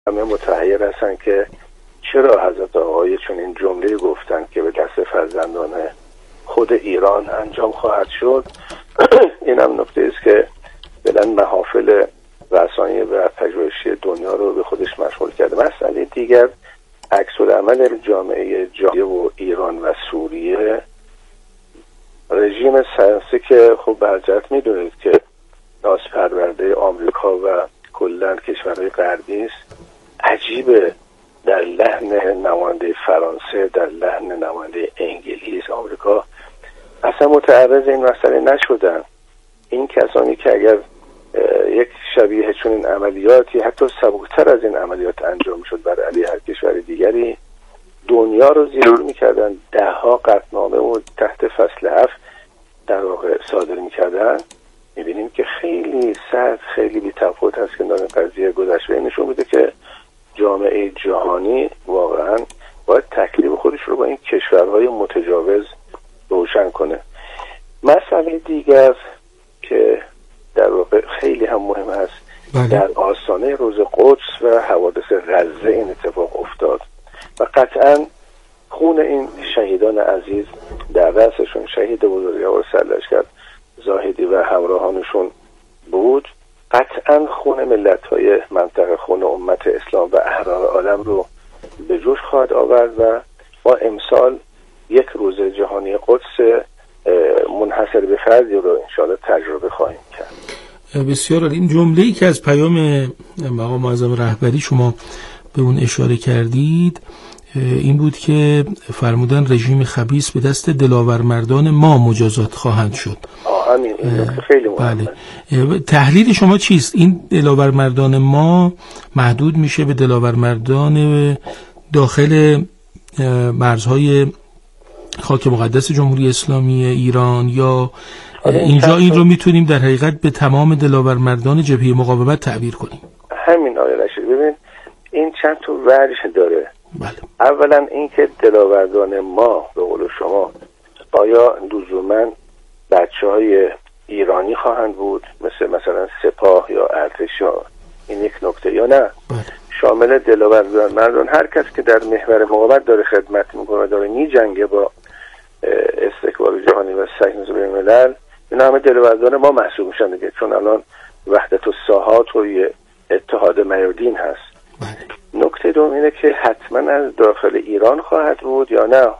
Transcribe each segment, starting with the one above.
همه متحیر هستن که چرا حضرت آقای چون این جمله گفتن که به دست فرزندان خود ایران انجام خواهد شد. این هم نکته است که بلند محافل رسانه‌ای و پژوهشی دنیا رو به خودش مشغول کرده. مسئله دیگر عکس‌العمل جامعه جهانی و ایران و سوریه. رژیم سیاسی که خب برجت میدونید که نازپرورده آمریکا و کلاً کشورهای غربی است. عجیبه در لحن نماینده فرانسه، در لحن نماینده انگلیس، آمریکا اصلا متعرض این مسئله نشدن. این کسانی که اگر یک شبیه چون این عملیاتی حتی سبکتر از این عملیات انجام شد بر علیه هر کشور دیگری، دنیا رو زیر میکردن، 10 قطعنامه و تحت فصل 7 در واقع صادر میکردن. میبینیم که خیلی سخت، خیلی بی‌تفاوت هست که این قضیه گذشته. نشون میده که جامعه جهانی واقعا باید تکلیف خودش رو با این کشورهای متجاوز روشن کنه. مسئله دیگر که در واقع خیلی هم مهم است، در آستانه روز قدس و حوادث غزه این اتفاق افتاد و قطعا خون این شهیدان عزیز در رأسشون شهید بزرگوار سرلشکر زاهدی و همراهانشون بود. قطعا خون ملت‌های منطقه، خون امت اسلام و احرار عالم رو به جوش خواهد آورد و ما امسال یک روز جهانی قدس منحصر به فردی رو انشاءالله تجربه خواهیم کرد. بسیار عالی. این جمله‌ای که از پیام مقام معظم رهبری شما به اون اشاره کردید این بود که فرمودن رژیم خبیث به دست دلاورمردان ما مجازات خواهند شد. همین این خیلی مهمه. بله. تحلیل شما چیست؟ این دلاورمردان ما محدود میشه به دلاورمردان داخل مرزهای خاک مقدس جمهوری اسلامی ایران یا اینجا این رو میتونیم در حقیقت به تمام دلاورمردان جبهه مقاومت تعبیر کنیم؟ همین آقای رشید، ببین این چند تا وجه داره. بله. اولا اینکه دلاوردان ما به قول شما آیا لزوما بچه‌های ایرانی خواهند بود مثلا سپاه یا ارتش یا این یک نکته یا نه؟ بله. شامل دلاوردان هر کس که در محور مقاومت داره خدمت میکنه، داره میجنگه با استکبار جهانی و صهیونیسم بین‌الملل، اینا همه دلاوردان ما محسوب میشن دیگه، چون الان وحدت الساحات و اتحاد میادین هست. بله. نکته دوم اینه که حتما از داخل ایران خواهد بود یا نه.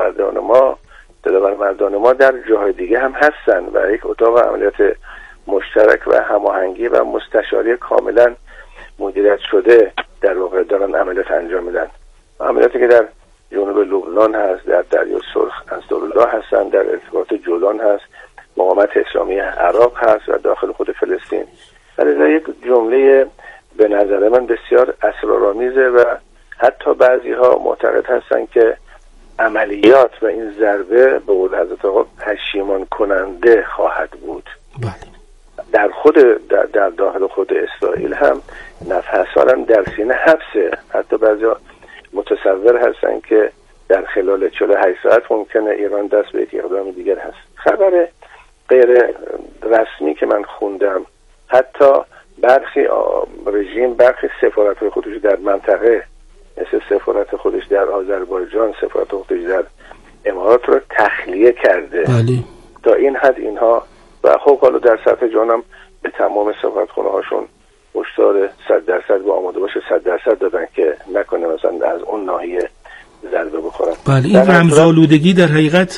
دلاورمردان ما در جاهای دیگه هم هستن و یک اتاق عملیات مشترک و هماهنگی و مستشاری کاملا مدیریت شده در واقع دارن عملیات انجام میدن. عملیاتی که در جنوب لبنان هست، در دریای سرخ انصارالله هستن، در ارتباط جولان هست، مقاومت اسلامی عراق هست و داخل خود فلسطین. ولی یک جمله به نظر من بسیار اسرارآمیزه و حتی بعضی ها معتقد هستن که عملیات و این ضربه به قول حضرت آقا پشیمان کننده خواهد بود. بله. در داخل خود اسرائیل هم نفحصارم در سینه حبسه. حتی بعضی ها متصور هستن که در خلال 48 ساعت ممکنه ایران دست به یک اقدام دیگر هست. خبر غیر رسمی که من خوندم، حتی برخی رژیم برخی سفارت‌های خودش در منطقه مثل سفارت خودش در آذربایجان، سفارت خودش در امارات رو تخلیه کرده. بله. تا این حد اینها و خب حالا در سطح جهان به تمام سفارتخانه هاشون هشدار 100% با آماده باشه 100% دادن که نکنه مثلا از اون ناحیه ضربه بخورن. بله. این رمزآلودگی در حقیقت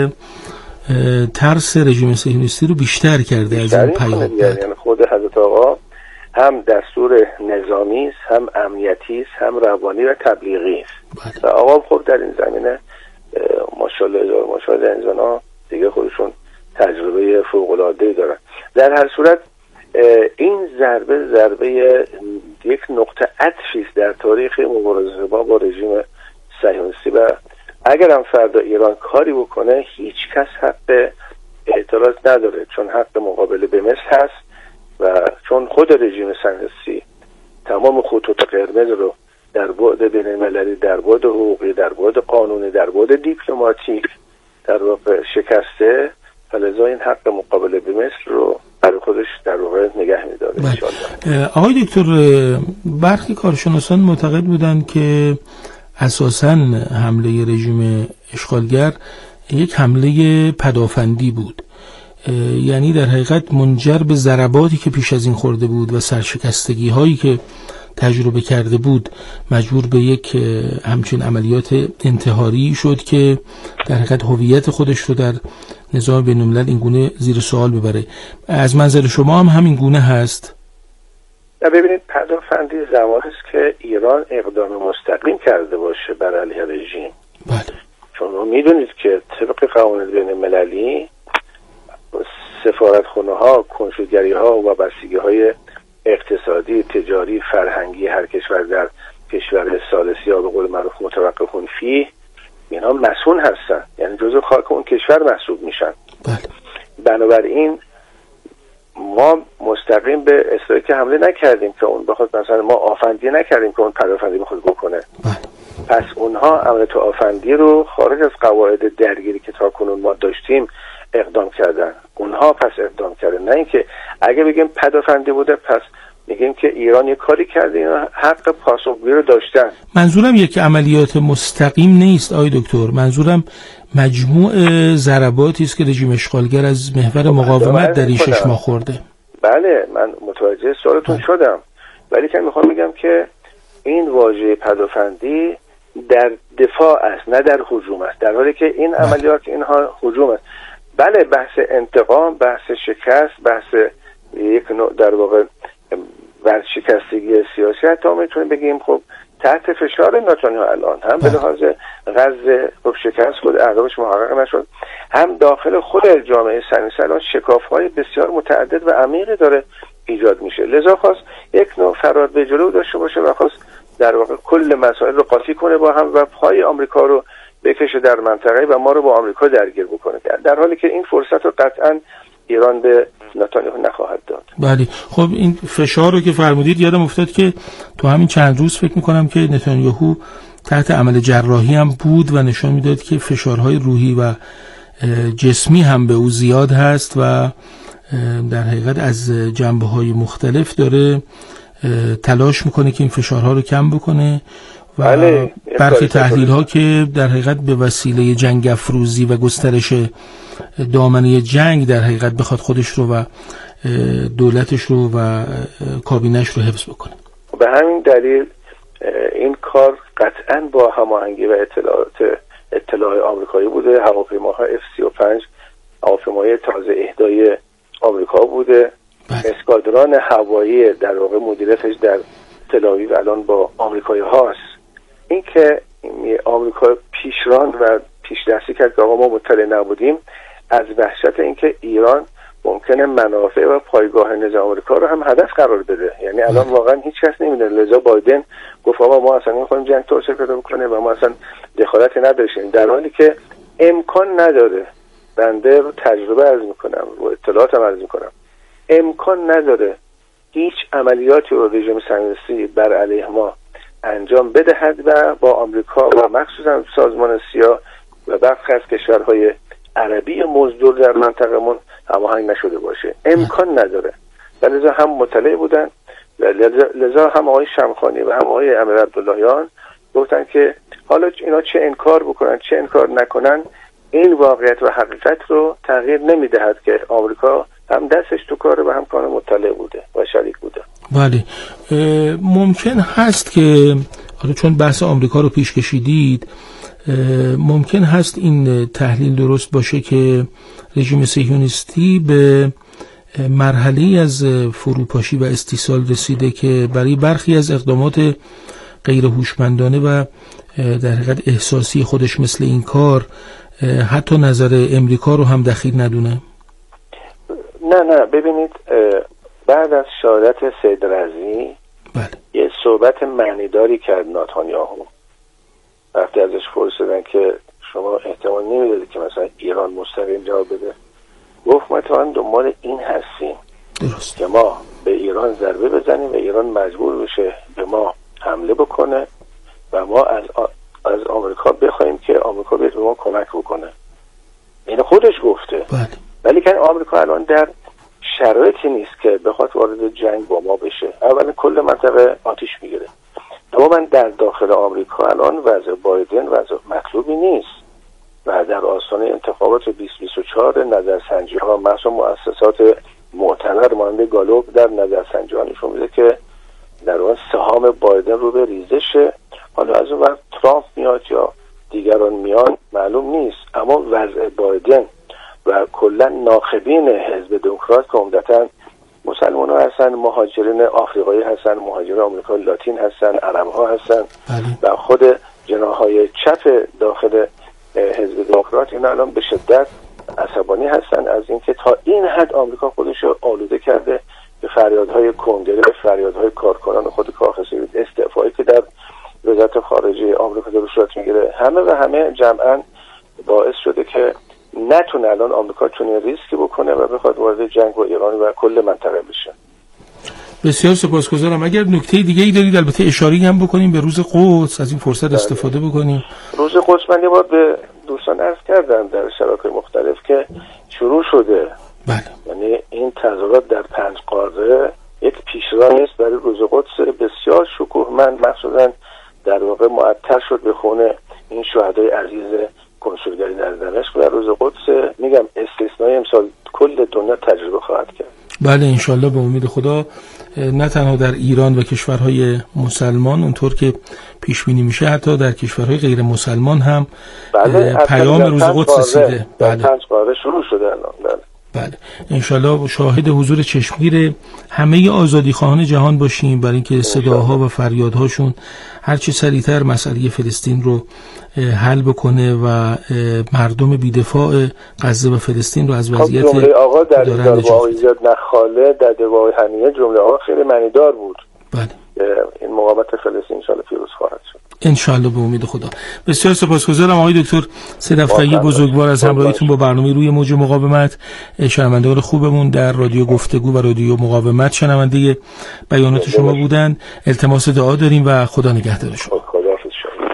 ترس رژیم صهیونیستی رو بیشتر کرده از این پیام. یعنی خود حضرت آقا هم دستور نظامی است، هم امنیتی است، هم روانی و تبلیغی است. و آقا خب در این زمینه ماشاءالله انسان‌ها دیگه خودشون تجربه فوق‌العاده‌ای دارن. در هر صورت این ضربه یک نقطه عطفی است در تاریخ مبارزه با رژیم صهیونیستی و اگر هم فردا ایران کاری بکنه هیچ کس حق اعتراض نداره، چون حق مقابله به مثل هست و چون خود رژیم صهیونیستی تمام خطوط قرمز رو در بعد بین‌المللی، در بعد حقوقی، در بعد قانونی، در بعد دیپلماتیک در واقع شکسته، فلذا این حق مقابله به مثل رو از برای خودش در واقع نگه می‌داره ان شاءالله. آقای دکتر، برخی کارشناسان معتقد بودند که اساساً حمله رژیم اشغالگر یک حمله پدافندی بود، یعنی در حقیقت منجر به ضرباتی که پیش از این خورده بود و سرشکستگی هایی که تجربه کرده بود مجبور به یک همچین عملیات انتحاری شد که در حقیقت هویت خودش رو در نظام بین‌الملل این گونه زیر سوال ببره. از منظر شما هم همین گونه هست؟ ببینید، پدافندی زمانی است که ایران اقدام مستقیم کرده باشه بر علیه رژیم. بله. شما میدونید که طبق قوانین بین‌المللی سفارتخانه ها، کنسولگری ها و بستگی های اقتصادی، تجاری، فرهنگی هر کشور در کشور ثالث یا به قول معروف متوقفون فیه، اینا مسئول هستن، یعنی جزء خاک اون کشور محسوب میشن. بله. بنابراین ما مستقیم به اسرائیل که حمله نکردیم که اون بخواد، مثلا ما آفندی نکردیم که اون پدافندی بخواد بکنه. بله. پس اونها عملیات آفندی رو خارج از قواعد درگیری که تا کنون ما داشتیم اقدام کردن. اونها پس اقدام کردن، نه اینکه اگه بگیم پدافندی بوده پس میگیم که ایران یک کاری کرده. اینا حق پاسخگویی رو داشتن. منظورم یک عملیات مستقیم نیست آقای دکتر، منظورم مجموع ضرباتی است که رژیم اشغالگر از محور مقاومت در این 6 ماه خورده. بله، من متوجه سوالتون شدم، ولی که میخوام بگم که این واژه پدافندی در دفاع است نه در هجوم است، در حالی که این عملیات اینها هجوم است. بله، بحث انتقام، بحث شکست، بحث یک نوع در واقع ورشکستگی سیاسی، حتی میتونیم بگیم خب تحت فشار نتانیاهو الان هم به لحاظ غزه خب شکست خود اهدافش محقق نشد، هم داخل خود جامعه صهیونیستی الان شکاف‌های بسیار متعدد و عمیقی داره ایجاد میشه. لذا خواست یک نوع فرار به جلو داشته باشه و خواست در واقع کل مسائل رو قاطی کنه با هم و پای آمریکا رو بکشه در منطقه و ما رو با آمریکا درگیر بکنه، در حالی که این فرصت رو قطعاً ایران به نتانیاهو نخواهد داد. بله. خب این فشار رو که فرمودید یادم افتاد که تو همین چند روز فکر میکنم که نتانیاهو تحت عمل جراحی هم بود و نشان میداد که فشارهای روحی و جسمی هم به او زیاد هست و در حقیقت از جنبه‌های مختلف داره تلاش میکنه که این فشارها رو کم بکنه و بله. برخی تحلیل ها که در حقیقت به وسیله جنگ افروزی و گسترش دامنه جنگ در حقیقت بخواد خودش رو و دولتش رو و کابینش رو حفظ بکنه. به همین دلیل این کار قطعاً با هماهنگی و اطلاع آمریکایی بوده. هواپیماها F-35 هواپیمای تازه اهدای آمریکا بوده. اسکادران هوایی در واقع مدیریتش در تل‌آویو الان با آمریکایی هاست. این که آمریکا پیشران و پیش دستی کرد که آقا ما مطلع نبودیم، از وحشت اینکه ایران ممکنه منافع و پایگاه نظام آمریکا رو هم هدف قرار بده. یعنی الان واقعا هیچ کس نمیدونه. لذا بایدن گفت آقا ما اصلا نمیخوایم جنگ توسعه پیدا بکنه و ما اصلا دخالتی نداشتیم، در حالی که امکان نداره. بنده رو تجربه عرض میکنم و اطلاعاتم عرض میکنم، امکان نداره هیچ عملیاتی رو رژیم صهیونیستی بر علیه ما انجام بدهد و با آمریکا و مخصوصا سازمان سیا و برخی از کشورهای عربی مزدور در منطقه‌مون هماهنگ نشده باشه. امکان نداره. لذا هم مطلع بودن، لذا هم آقای شمخانی و هم آقای امیر عبداللهیان گفتن که حالا اینا چه انکار بکنن چه انکار نکنن، این واقعیت و حقیقت رو تغییر نمیدهد که آمریکا هم دستش تو کاره و هم کار مطلع بوده و شریک بوده. بله. ممکن هست که حالا چون بحث آمریکا رو پیش کشیدید، ممکن هست این تحلیل درست باشه که رژیم صهیونیستی به مرحله از فروپاشی و استیصال رسیده که برای برخی از اقدامات غیر هوشمندانه و در حقیقت احساسی خودش مثل این کار حتی نظر امریکا رو هم دخیل ندونه. نه ببینید، بعد از شهادت سید رضی بله. یه صحبت معنیداری کرد نتانیاهو. وقتی ازش پرسیدن که شما احتمال نمیدادید که مثلا ایران مستقیم جواب بده، گفت ما تا دنبال این هستیم درست که ما به ایران ضربه بزنیم و ایران مجبور بشه به ما حمله بکنه و ما از آمریکا بخوایم که آمریکا به ما کمک بکنه. این خودش گفته. بله. ولی که آمریکا الان در شرایطی نیست که بخواد وارد جنگ با ما بشه. اولا کل منطقه آتیش میگیره. دوما در داخل آمریکا الان وضع بایدن وضع مطلوبی نیست و در آستانه انتخابات 2024 نظرسنجی ها مثلا مؤسسات معتبر مانند گالوب در نظرسنجی ها نشون میده که در اون سهام بایدن رو به ریزشه. حالا از اون وقت ترامپ میاد یا دیگران میان معلوم نیست، اما وضع بایدن و کلا ناخبین حزب دموکرات که عمدتاً مسلمان ها هستن، مهاجرین آفریقایی هستن، مهاجرین آمریکای لاتین هستن، عرب ها هستن و خود جناح‌های چپ داخل حزب دموکرات اینا الان به شدت عصبانی هستن از اینکه تا این حد آمریکا خودش رو آلوده کرده به فریادهای کنگره، به فریادهای کارکنان خود کاخ سفید، استعفایی که در وزارت خارجه آمریکا در صورت میگیره، همه جمعاً باعث شده که نتونه الان آمریکا چنین ریسکی بکنه و بخواد وارد جنگ با ایران و کل منطقه بشه. بسیار سپاسگزارم. اگر نکته دیگه ای دارید البته اشاره هم بکنیم به روز قدس، از این فرصت استفاده بکنیم. روز قدس من یه بار به دوستان عرض کردم در شبکه‌های مختلف که شروع شده. بله. یعنی این تظاهرات در 5 قاره یک پیشرانی است برای روز قدس بسیار شکوهمند، مخصوصا در واقع معطر شد به خون این شهدای عزیز کنسولگری در دمشق و روز قدس میگم استثنایی امسال کل دنیا تجربه خواهد کرد. بله انشالله به امید خدا، نه تنها در ایران و کشورهای مسلمان اونطور که پیش بینی میشه، حتی در کشورهای غیر مسلمان هم پیام روز قدس رسیده. بله 5 قاره شروع شده الان. بله انشالله شاهد حضور چشمگیر همه آزادیخواهان جهان باشیم برای اینکه صداها و فریادهاشون هرچی سریعتر مسئله فلسطین رو حل بکنه و مردم بی‌دفاع غزه و فلسطین رو از وضعیت جمله آقا در دعای زیاد نخاله در دعای حمیه جمله آقا خیلی معنیدار بود. بله این مقاومت فلسطین انشالله پیروز خواهد شد انشالله به امید خدا. بسیار سپاسگزارم آقای دکتر صدفقی بزرگوار از همراهیتون با برنامه روی موج مقاومت. شنوندگان خوبمون در رادیو گفتگو و رادیو مقاومت شنونده بیانات شما بودن. التماس دعا داریم و خدا نگهدار شما. خداحافظ شما.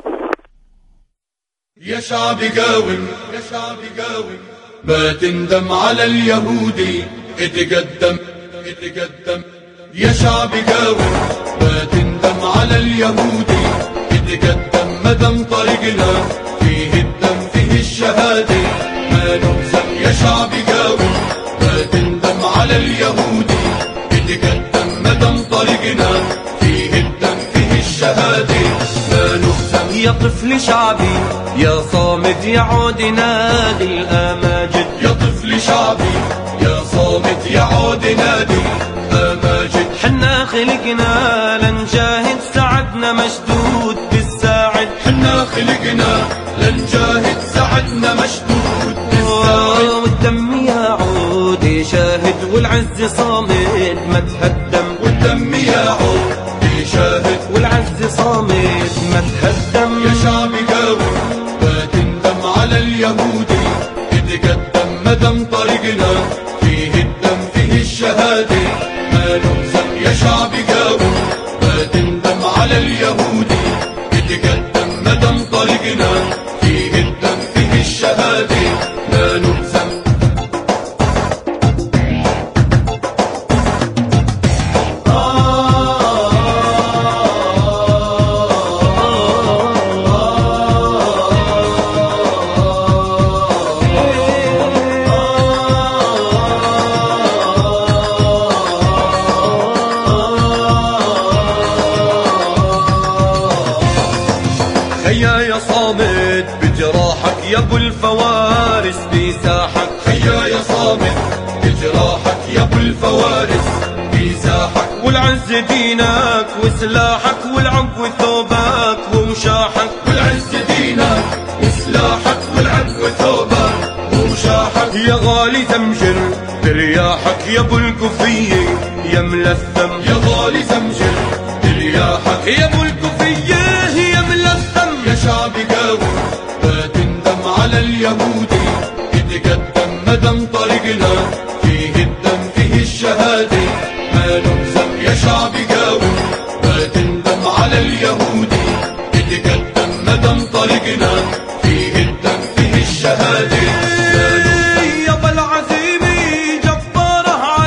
يا شعبي قاوم يا شعبي قاوم ما تندم على اليهودي اتقدم اتقدم يا شعبي قاوم ما تندم على اليهودي اتقدم مدام طريقنا فيه الدم فيه الشهادة ما نهزم يا شعبي قاوم ما تندم على اليهودي اتقدم مدام طريقنا فيه الدم فيه الشهادة ما نهزم يا طفل شعبي يا صامد يا عود نادي الأماجد يا طفل شعبي يا صامت يا عود نادي أماجد حنا خلقنا لنجاهد سعدنا مشدود بالساعد حنا خلقنا لنجاهد سعدنا مشدود بالساعد والدم يا عود شاهد والعز صامد ما تهدم والدم يا عود شاهد والعز صامد ما تهدم يا شعبي قاوم ما تندم على اليهودي اتقدم مدام طريقنا فيه الدم فيه الشهادة ما نهزم يا شعبي قاوم ما تندم على اليهودي اتقدم مدام طريقنا فيه الدم فيه الشهادة ما نهزم يا صامد بجراحك يا ابو الفوارس بساحك خيا يا صامت بجراحك يا ابو الفوارس بساحك والعز دينك وسلاحك والعقو ثوبك ومشاحك والعز دينك وسلاحك والعقو ثوبك ومشاحك يا غالي زمجر برياحك يا ابو الكوفية يا ملثم يا غالي زمجر برياحك يا ابو الكوفية يا ملثم يا شعبي قاوم ما تندم على اليهودي اتقدم مدام طريقنا فيه الدم فيه الشهادة ما نهزم يا شعبي قاوم ما تندم على اليهودي اتقدم مدام طريقنا فيه الدم فيه الشهادة ما نهزم يا ابو العزيمي جباره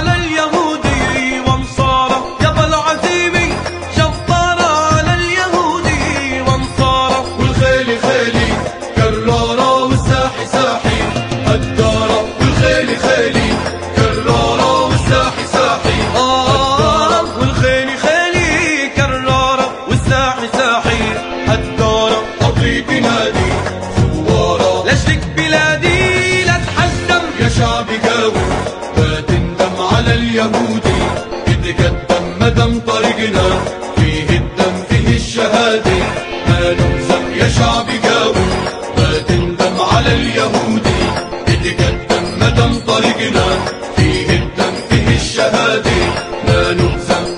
يا شعبي قاوم ما تندم على اليهودي اتقدم مدام طريقنا فيه الدم فيه الشهادة ما نهزم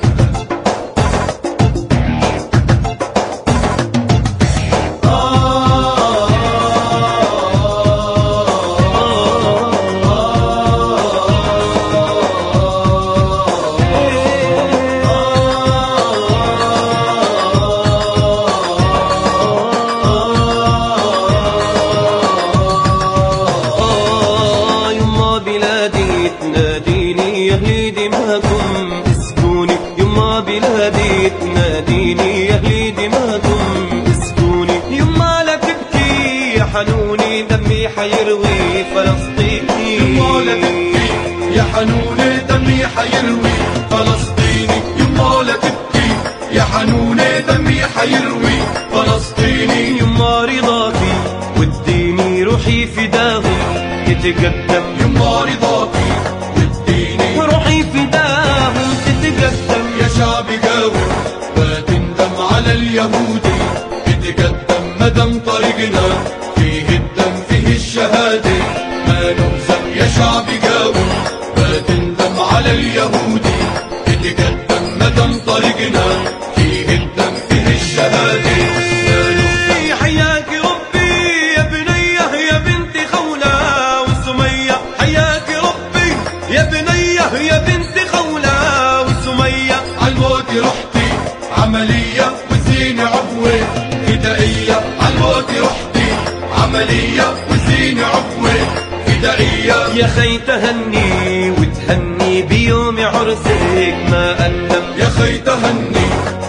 تناديني أهلي دماكم اسكوني يما لا تبكي يا حنوني دمي حيروي فلسطيني يما لا تبكي يا حنوني دمي حيروي فلسطيني يما لا تبكي يا حنوني دمي حيروي فلسطيني يما رضاكي واديني روحي فداهم تتقدم يما رضاكي واديني روحي فداهم تتقدم يا شعبي قاوم ما تندم على اليهودي اتقدم مدام طريقنا فيه الدم فيه الشهادة ما نهزم يا شعبي قاوم ما تندم على اليهودي اتقدم مدام طريقنا فيه الدم فيه الشهادة ما نهزم حياك ربي يا بنيه يا بنت خولة وسمية حياك ربي يا بنيه يا بنت خولة وسمية عالموت رحتي عملية وزينة عفوة فدائية عالموت رحتي عملية وزينة عفوة فدائية يا خي تهني وتهني بيوم عرسك ما أندم يا خي تهني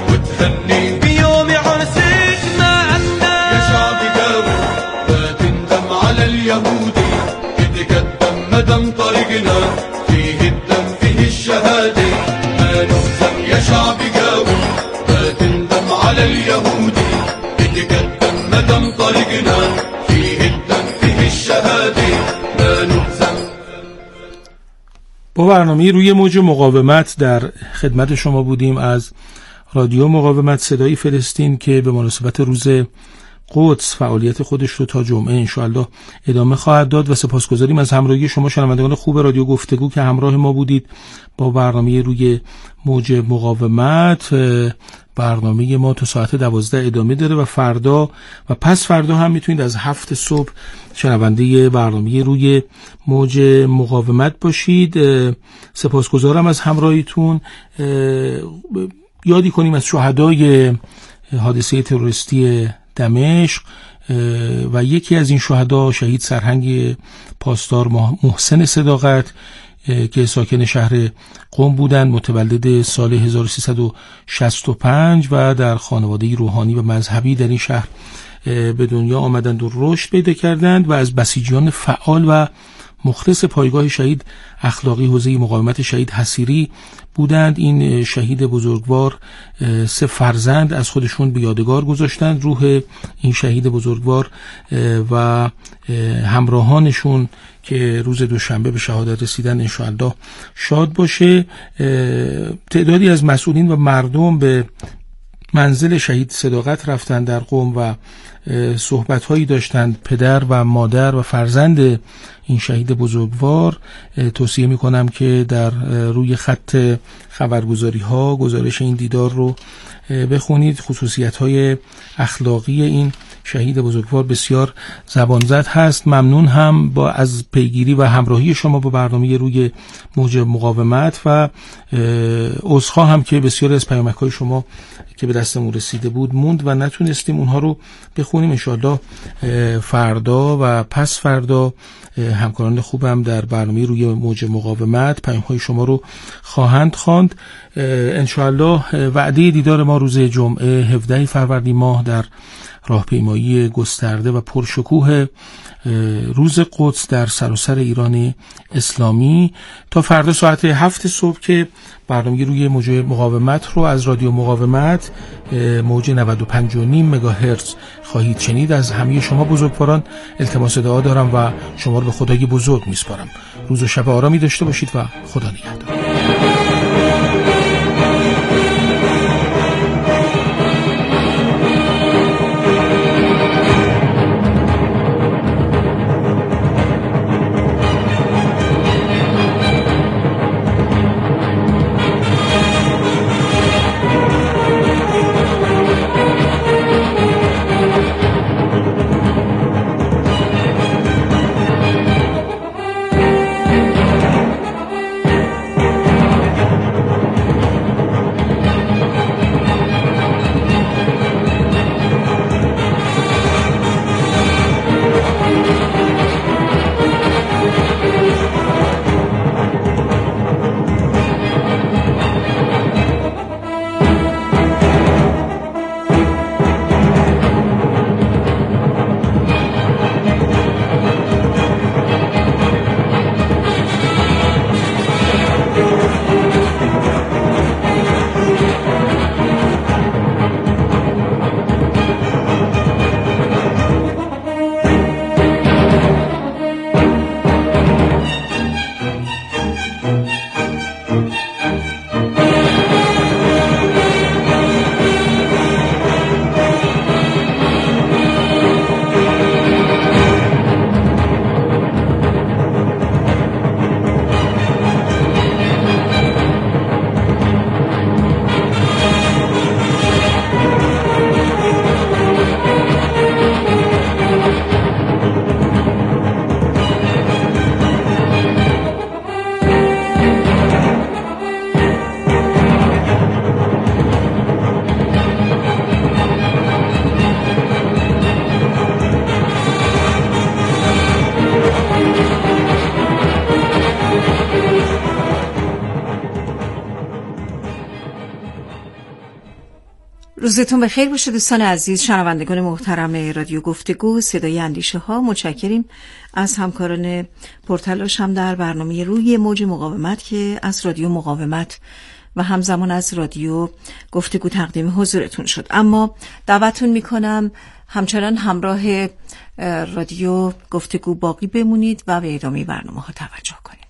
وتهني بيوم عرسك ما أندم يا شعبي قاوم ما تندم على اليهودي اتقدم مدام طريقنا فيه الدم فيه الشهادة ما نهزم يا شعبي قاوم ما تندم على اليهودي اتقدم مدام طريقنا فيه الدم فيه الشهادة ما نهزم. با برنامه روی موج مقاومت در خدمت شما بودیم از رادیو مقاومت صدای فلسطین که به مناسبت روز قدس فعالیت خودش رو تا جمعه انشاءالله ادامه خواهد داد و سپاسگزاریم از همراهی شما شنوندگان خوب رادیو گفتگو که همراه ما بودید با برنامه روی موج مقاومت. برنامه ما تا ساعت 12 ادامه داره و فردا و پس فردا هم میتونید از 7 صبح شنونده برنامه روی موج مقاومت باشید. سپاسگزارم از همراهیتون. یادی کنیم از شهدای حادثه تروریستی دمشق و یکی از این شهدا شهید سرهنگ پاسدار محسن صداقت که ساکن شهر قم بودند، متولد سال 1365 و در خانواده روحانی و مذهبی در این شهر به دنیا آمدند و رشد پیدا کردند و از بسیجیان فعال و مخلص پایگاه شهید اخلاقی حوزه مقاومت شهید حصیری بودند. این شهید بزرگوار 3 فرزند از خودشون به یادگار گذاشتند. روح این شهید بزرگوار و همراهانشون که روز دوشنبه به شهادت رسیدن انشاءالله شاد باشه. تعدادی از مسئولین و مردم به منزل شهید صداقت رفتند در قم و صحبت‌هایی داشتند. پدر و مادر و فرزند این شهید بزرگوار. توصیه می‌کنم که در روی خط خبرگزاری‌ها گزارش این دیدار رو بخونید. خصوصیت‌های اخلاقی این شهید بزرگوار بسیار زبانزد هست. ممنون هم از پیگیری و همراهی شما با برنامه روی موج مقاومت و عذرخواهم هم که بسیار از پیامک‌های شما که به دستمون رسیده بود موند و نتونستیم اونها رو بخونیم. انشاءالله فردا و پس فردا همکاران خوبم در برنامه روی موج مقاومت پیام‌های شما رو خواهند خواند. انشاءالله وعده دیدار ما روز جمعه 17 فروردین ماه در راهپیمایی گسترده و پرشکوه روز قدس در سراسر ایران اسلامی. تا فردا ساعت 7 صبح که برنامه روی موج مقاومت رو از رادیو مقاومت موج 95.5 مگاهرتز خواهید شنید. از همه شما بزرگواران التماس دعا دارم و شما رو به خدای بزرگ میسپارم. روز و شب آرامی داشته باشید و خدا نگهدار. روزتون بخیر باشه دوستان عزیز، شنوندگان محترم رادیو گفتگو صدای اندیشه ها. متشکریم از همکاران پرتلاش هم در برنامه روی موج مقاومت که از رادیو مقاومت و همزمان از رادیو گفتگو تقدیم حضورتون شد. اما دعوتتون میکنم همچنان همراه رادیو گفتگو باقی بمونید و به ادامه برنامه ها توجه کنید.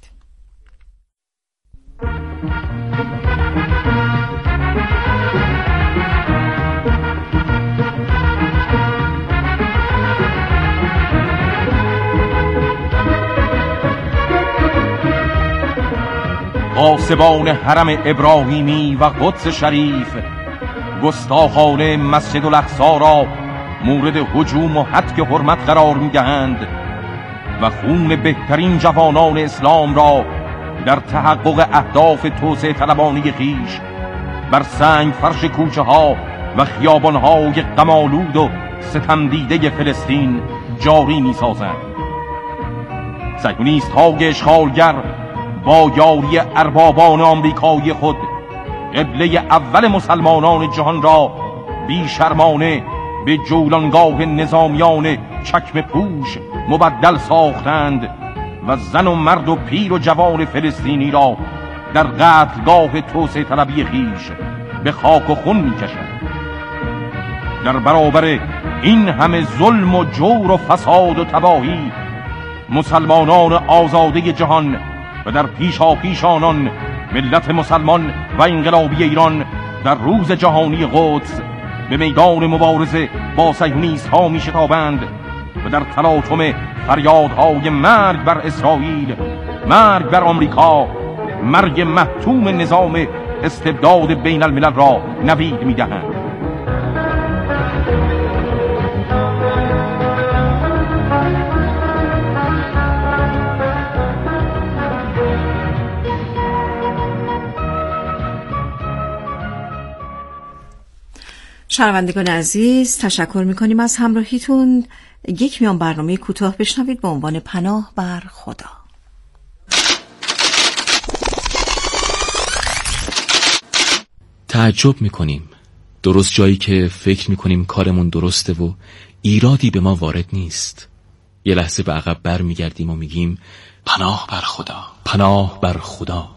قاسبان حرم ابراهیمی و قدس شریف گستاخانه مسجد الاقصی را مورد هجوم و هتک حرمت قرار می‌دهند و خون بهترین جوانان اسلام را در تحقق اهداف توسعه طلبانه خویش بر سنگ فرش کوچه‌ها و خیابان‌های غم‌آلود و ستمدیده فلسطین جاری می‌سازند. صهیونیست‌های اشغالگر با یاری اربابان آمریکایی خود قبله اول مسلمانان جهان را بیشرمانه به جولانگاه نظامیان چکمه پوش مبدل ساختند و زن و مرد و پیر و جوان فلسطینی را در قتلگاه توسعه طلبی خویش به خاک و خون می‌کشند. در برابر این همه ظلم و جور و فساد و تباهی مسلمانان آزاده جهان و در پیشاپیش آنان ملت مسلمان و انقلابی ایران در روز جهانی قدس به میدان مبارزه با صهیونیست‌ها می‌شتابند و در تلاطم فریادهای مرگ بر اسرائیل، مرگ بر آمریکا، مرگ محتوم نظام استبداد بین الملل را نوید می‌دهند. شنوندگان عزیز، تشکر میکنیم از همراهیتون. یک میان برنامه کوتاه بشنوید با عنوان پناه بر خدا. تعجب میکنیم درست جایی که فکر میکنیم کارمون درسته و ایرادی به ما وارد نیست، یه لحظه به عقب بر میگردیم و میگیم پناه بر خدا، پناه بر خدا.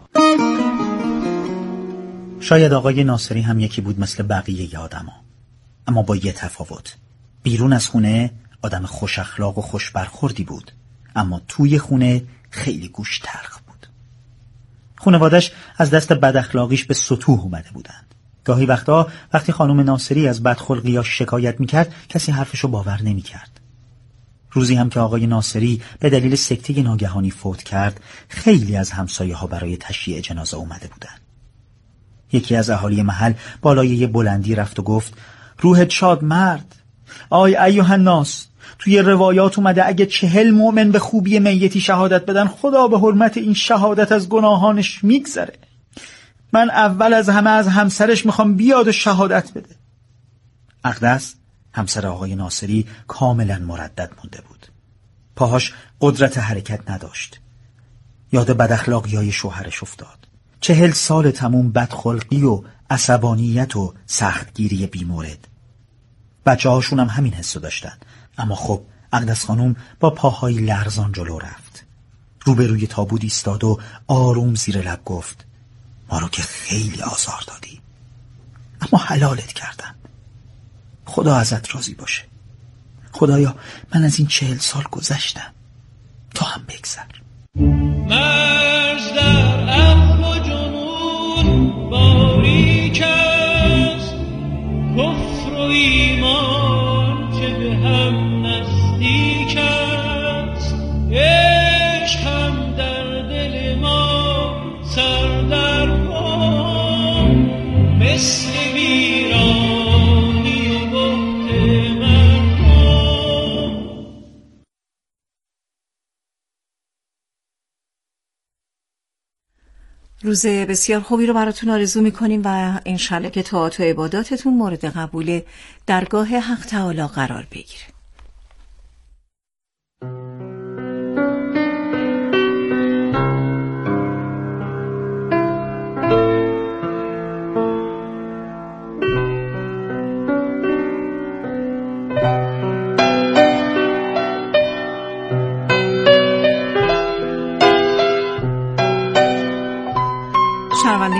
شاید آقای ناصری هم یکی بود مثل بقیه آدما، اما با یه تفاوت. بیرون از خونه آدم خوش اخلاق و خوش برخوردی بود، اما توی خونه خیلی گوش تلخ بود. خانواده‌اش از دست بد اخلاقیش به سطوح اومده بودند. گاهی وقتا وقتی خانم ناصری از بدخلقیاش شکایت میکرد کسی حرفشو باور نمیکرد. روزی هم که آقای ناصری به دلیل سکته ناگهانی فوت کرد، خیلی از همسایه ها برای تشییع جنازه اومده بودند. یکی از اهالی محل بالای یه بلندی رفت و گفت: روحت شاد مرد، آی ایها الناس، توی روایات اومده اگه 40 مؤمن به خوبی میتی شهادت بدن، خدا به حرمت این شهادت از گناهانش میگذره. من اول از همه از همسرش میخوام بیاد و شهادت بده. اقدس همسر آقای ناصری کاملا مردد مونده بود. پاهاش قدرت حرکت نداشت. یاد بداخلاقیای شوهرش افتاد. 40 سال تموم بدخلقی و عصبانیت و سختگیری بیمورد. بچه هاشون هم همین حسو داشتن. اما خب اقدس خانوم با پاهای لرزان جلو رفت. روبروی تابوت ایستاد و آروم زیر لب گفت: ما رو که خیلی آزار دادی، اما حلالت کردم. خدا ازت راضی باشه. خدایا من از این 40 سال گذشتم، تو هم بگذر. مرز در عقل و جنون باریک است، کفر و ایمان که به هم نزدیک است. عشق هم در دل ما سردرگم، مثل ویرانی و بهت مردم. روز بسیار خوبی رو براتون آرزو میکنیم و انشالله که طاعات و عباداتتون مورد قبول درگاه حق تعالی قرار بگیره.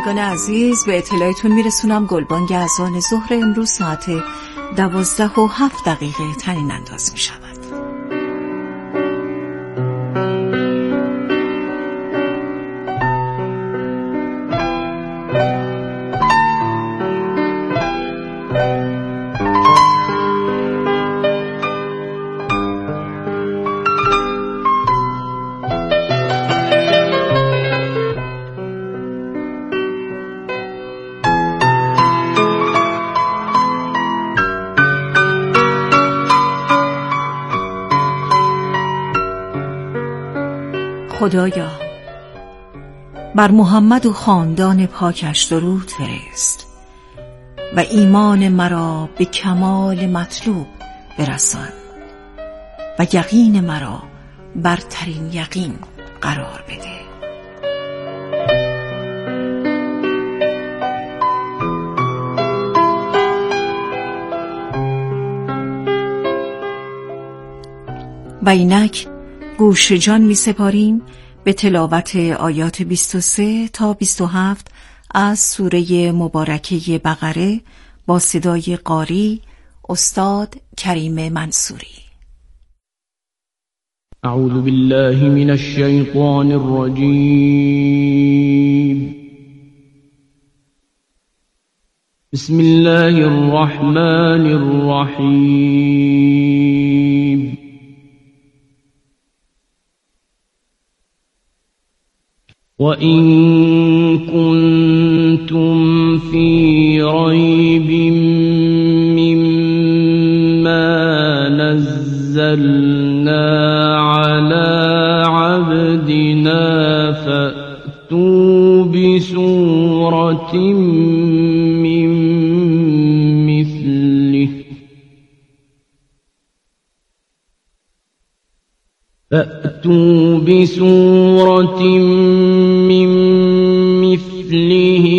شنوندگان عزیز، به اطلاعتون میرسونم گلبانگ اذان ظهر امروز ساعت 12:07 طنین انداز می شود. خدایا بر محمد و خاندان پاکش درود فرست و ایمان مرا به کمال مطلوب برسان و یقین مرا برترین یقین قرار بده. و اینک گوش جان می سپاریم به تلاوت آیات 23 تا 27 از سوره مبارکه بقره با صدای قاری استاد کریم منصوری. اعوذ بالله من الشیطان الرجیم. بسم الله الرحمن الرحیم. وَإِن كُنتُمْ فِي رَيْبٍ مِّمَّا نَزَّلْنَا عَلَىٰ عَبْدِنَا فَأْتُوا بِسُورَةٍ مِّن مثله